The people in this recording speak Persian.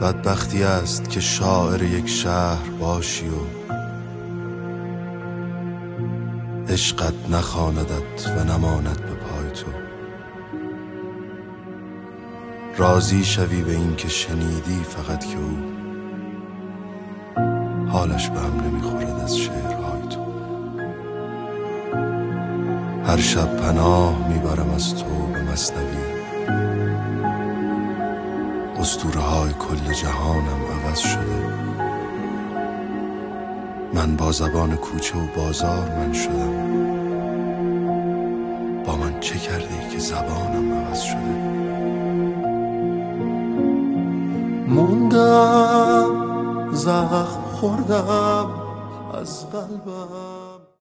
بدبختی است که شاعر یک شهر باشی و عشقت نخواندت و نماند به پای تو. راضی شوی به این که شنیدی فقط که او حالش به هم نمیخورد از شعرهای تو. هر شب پناه میبرم از تو به مثنوی، اسطوره‌های کل جهانم عوض شده. من با زبان کوچه و بازار من شدم، با من چه کردی که زبانم عوض شده؟ موندم زخم خوردم از قلبم.